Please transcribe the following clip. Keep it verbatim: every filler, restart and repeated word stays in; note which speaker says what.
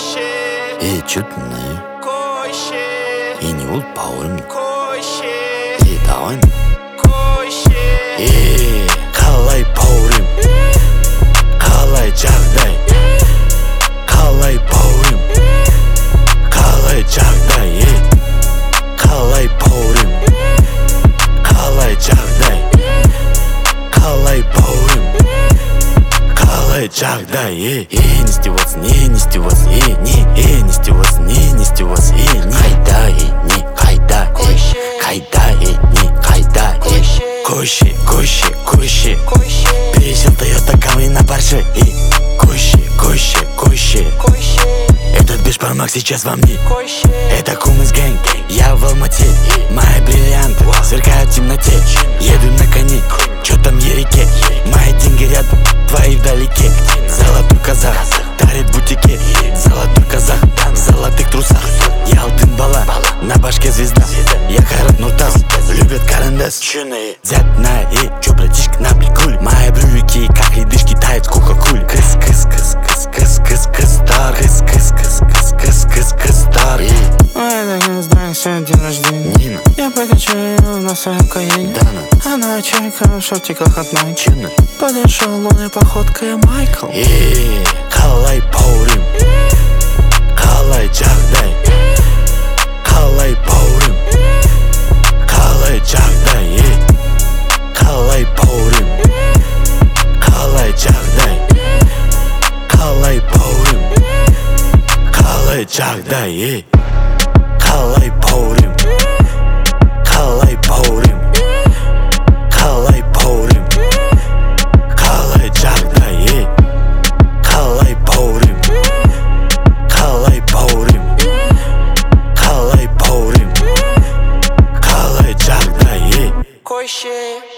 Speaker 1: ey чудный, ey не бол бауырым, ey давай, ey қалай бауырым, қалай жағдай, қалай бауырым, қалай жағдай, ey қалай бауырым, қалай жағдай, қалай бауырым, қалай жағдай, ey ey не издеваться, не не издеваться, ey не ey не издеваться, не не издеваться, ey не қайда, ey не қайда, ey қайда, ey не қайда, ey көше көше көше пересел Тойота Камри на Порше, ey көше көше көше этот бешбармак сейчас во мне, это Кумыс гэнг, я в Алмате, мои бриллианты сверкают в темноте, еду на коне, чё там ереке, мои деньги рядом, твои вдалеке, золотой казах дарит в бутике, золотой казах в золотых трусах, я алтын бала, на башке звезда, я Хайрат Нуртас, любят карандас, дядь на и, чё братишка на приколе, мои брюки как ледышки тают в кока-коле, кыс кыс кыс кыс кыс кыс кыс стар, кыс кыс кыс кыс кыс кыс кыс стар.
Speaker 2: Ой, так не знаю, сегодня день рождения
Speaker 1: Нина,
Speaker 2: я покачу ее на своем каене,
Speaker 1: Дана,
Speaker 2: она чайка в шортиках от Nike,
Speaker 1: Чудно,
Speaker 2: подошел лунной походкой Майкл.
Speaker 1: ey қалай бауырым, қалай жағдай, қалай бауырым, қалай жағдай, ey қалай бауырым, қалай жағдай, қалай бауырым, қалай жағдай, ey қалай бауырым, қалай бауырым, қалай бауырым, қалай жағдай, ey қалай бауырым, қалай бауырым, қалай бауырым, қалай жағдай, ey
Speaker 2: Көше